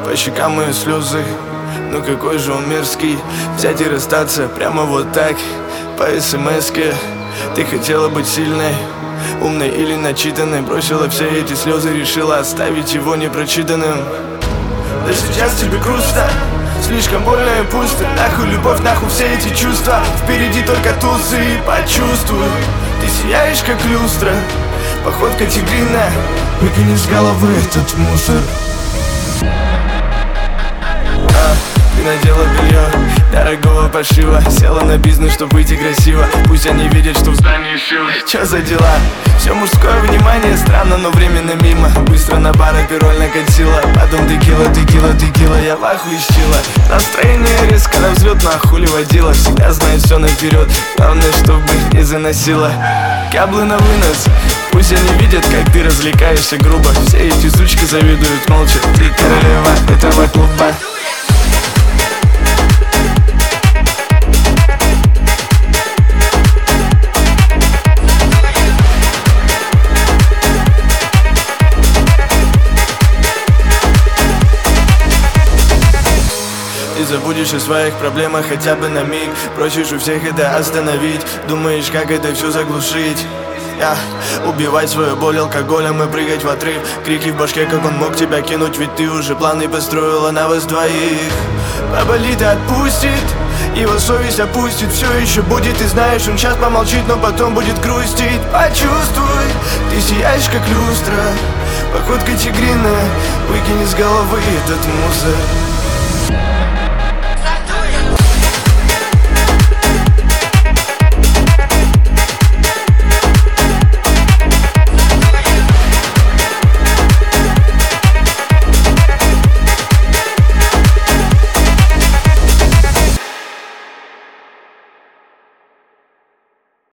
по щекам мои слезы. Ну какой же он мерзкий. Взять и расстаться прямо вот так, по смс-ке. Ты хотела быть сильной, умной или начитанной. Бросила все эти слезы, решила оставить его непрочитанным. Да сейчас тебе грустно, слишком больно и пусто. Нахуй любовь, нахуй все эти чувства. Впереди только тузы, почувствуй. Ты сияешь как люстра, походка тигриная. Выкини с головы этот мусор. Ты надела белье дорогого пошива, села на бизнес, чтоб выйти красиво. Пусть они видят, что в здании шил. Чё за дела? Все мужское внимание, странно, но временно мимо. Быстро на бар пироль накатила, потом текила, я в ахуе исчила. Настроение резко на взлет, но хули водила. Всегда знает все наперед, главное, чтобы не заносила. Каблы на вынос, пусть они видят, как ты развлекаешься грубо. Все эти сучки завидуют молча, ты королева этого клуба. Ты забудешь о своих проблемах хотя бы на миг. Просишь у всех это остановить, думаешь, как это все заглушить. Убивать свою боль алкоголем и прыгать в отрыв. Крики в башке, как он мог тебя кинуть, ведь ты уже планы построила на вас двоих. Поболит и отпустит, его совесть опустит. Все еще будет, ты знаешь, он сейчас помолчит, но потом будет грустить. Почувствуй, ты сияешь как люстра, походка тигриная. Выкини с головы этот мусор.